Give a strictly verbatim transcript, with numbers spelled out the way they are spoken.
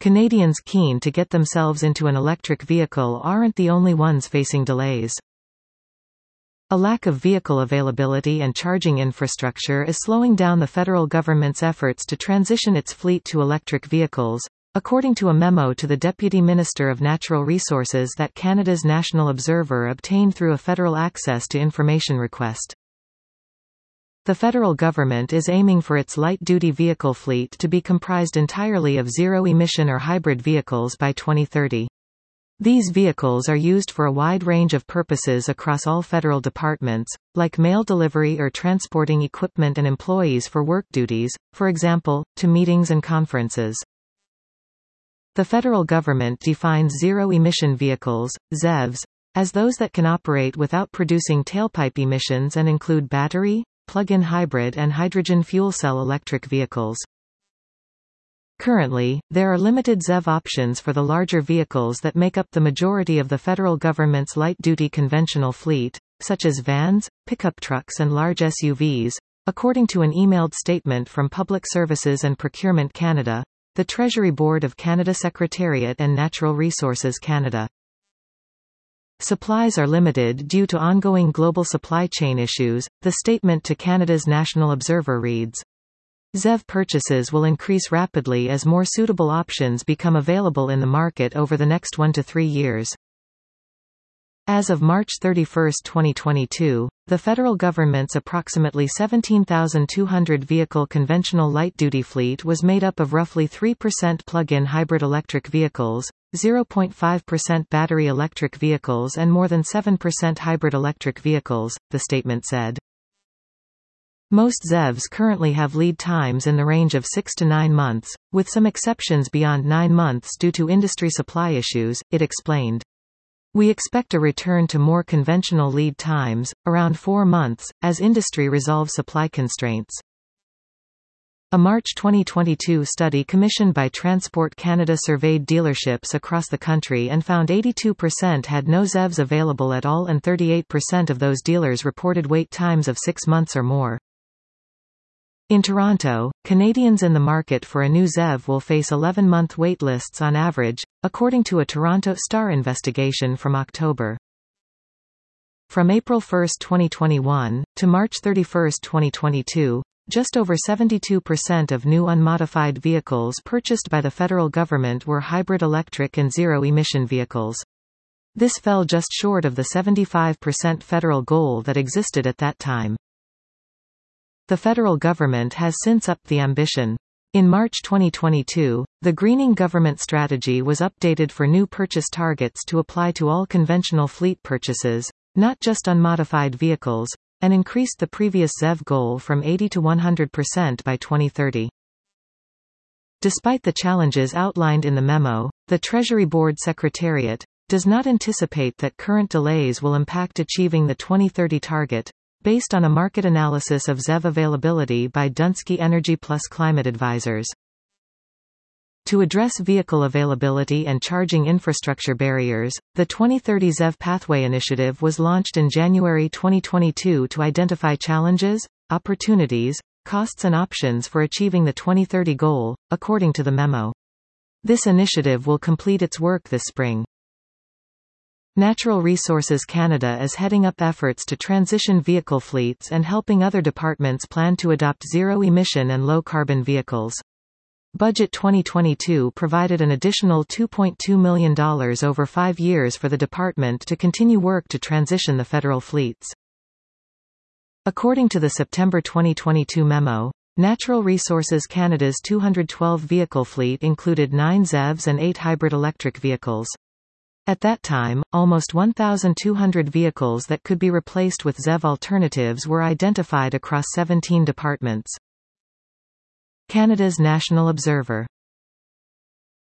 Canadians keen to get themselves into an electric vehicle aren't the only ones facing delays. A lack of vehicle availability and charging infrastructure is slowing down the federal government's efforts to transition its fleet to electric vehicles, according to a memo to the Deputy Minister of Natural Resources that Canada's National Observer obtained through a federal access to information request. The federal government is aiming for its light-duty vehicle fleet to be comprised entirely of zero-emission or hybrid vehicles by twenty thirty. These vehicles are used for a wide range of purposes across all federal departments, like mail delivery or transporting equipment and employees for work duties, for example, to meetings and conferences. The federal government defines zero-emission vehicles, Z E Vs, as those that can operate without producing tailpipe emissions and include battery, plug-in hybrid and hydrogen fuel cell electric vehicles. Currently, there are limited Z E V options for the larger vehicles that make up the majority of the federal government's light-duty conventional fleet, such as vans, pickup trucks and large S U Vs, according to an emailed statement from Public Services and Procurement Canada, the Treasury Board of Canada Secretariat and Natural Resources Canada. Supplies are limited due to ongoing global supply chain issues, the statement to Canada's National Observer reads. Z E V purchases will increase rapidly as more suitable options become available in the market over the next one to three years. As of March thirty-first twenty twenty-two, the federal government's approximately seventeen thousand two hundred vehicle conventional light-duty fleet was made up of roughly three percent plug-in hybrid electric vehicles, zero point five percent battery electric vehicles and more than seven percent hybrid electric vehicles, the statement said. Most Z E Vs currently have lead times in the range of six to nine months, with some exceptions beyond nine months due to industry supply issues, it explained. We expect a return to more conventional lead times, around four months, as industry resolves supply constraints. A March twenty twenty-two study commissioned by Transport Canada surveyed dealerships across the country and found eighty-two percent had no Z E Vs available at all and thirty-eight percent of those dealers reported wait times of six months or more. In Toronto, Canadians in the market for a new Z E V will face eleven-month wait lists on average, according to a Toronto Star investigation from October. From April first twenty twenty-one, to March thirty-first twenty twenty-two, just over seventy-two percent of new unmodified vehicles purchased by the federal government were hybrid electric and zero-emission vehicles. This fell just short of the seventy-five percent federal goal that existed at that time. The federal government has since upped the ambition. In March twenty twenty-two, the Greening Government Strategy was updated for new purchase targets to apply to all conventional fleet purchases, not just unmodified vehicles, and increased the previous Z E V goal from eighty to one hundred percent by twenty thirty. Despite the challenges outlined in the memo, the Treasury Board Secretariat does not anticipate that current delays will impact achieving the twenty thirty target, based on a market analysis of Z E V availability by Dunsky Energy Plus Climate Advisors. To address vehicle availability and charging infrastructure barriers, the twenty thirty Z E V Pathway Initiative was launched in January twenty twenty-two to identify challenges, opportunities, costs and options for achieving the twenty thirty goal, according to the memo. This initiative will complete its work this spring. Natural Resources Canada is heading up efforts to transition vehicle fleets and helping other departments plan to adopt zero-emission and low-carbon vehicles. Budget twenty twenty-two provided an additional two point two million dollars over five years for the department to continue work to transition the federal fleets. According to the September twenty twenty-two memo, Natural Resources Canada's two hundred twelve vehicle fleet included nine Z E Vs and eight hybrid electric vehicles. At that time, almost one thousand two hundred vehicles that could be replaced with Z E V alternatives were identified across seventeen departments. Canada's National Observer